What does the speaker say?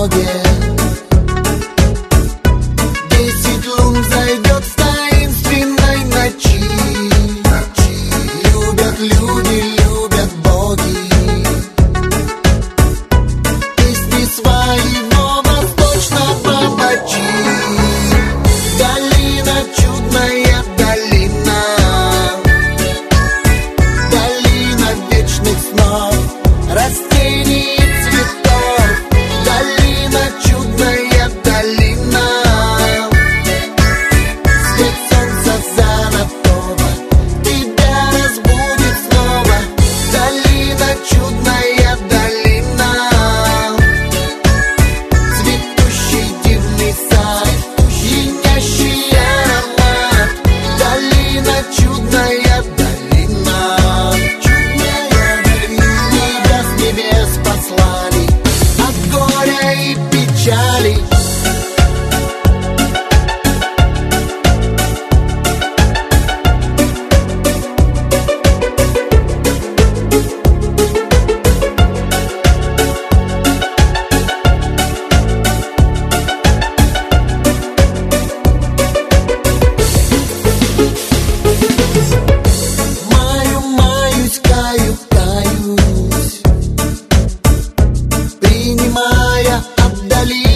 дороге. 10 лун зайдет в таинственной ночи. Любят люди, любят боги песни своего восточного бачи. Долина, чудная долина, долина вечных снов, растений и цветов. Долина, чудная долина, свет солнца золотого тебя разбудит снова. Долина, чудная долина, цветущий дивный сад, пьянящий аромат. Долина, чудная долина, чудная долина. Тебя с небес послали от горя и печали. Маюсь, каюсь, принимая от долины